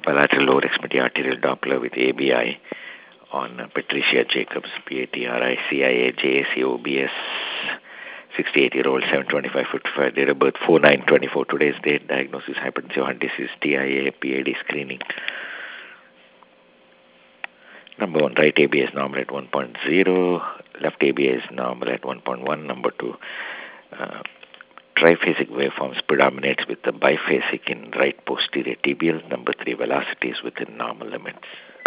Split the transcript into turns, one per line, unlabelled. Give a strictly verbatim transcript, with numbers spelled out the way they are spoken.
bilateral lower extremity arterial Doppler with A B I on uh, Patricia Jacobs, P A T R I C I A J A C O B S, sixty-eight-year-old, seven twenty-five fifty-five, date of birth four nine twenty-four. Today's date, diagnosis hypertensive heart disease, T I A, P A D screening. Number one, right A B A is normal at one point zero, left A B A is normal at one point one. Number two, uh, triphasic waveforms predominates with the biphasic in right posterior tibial. Number three, velocity is within normal limits.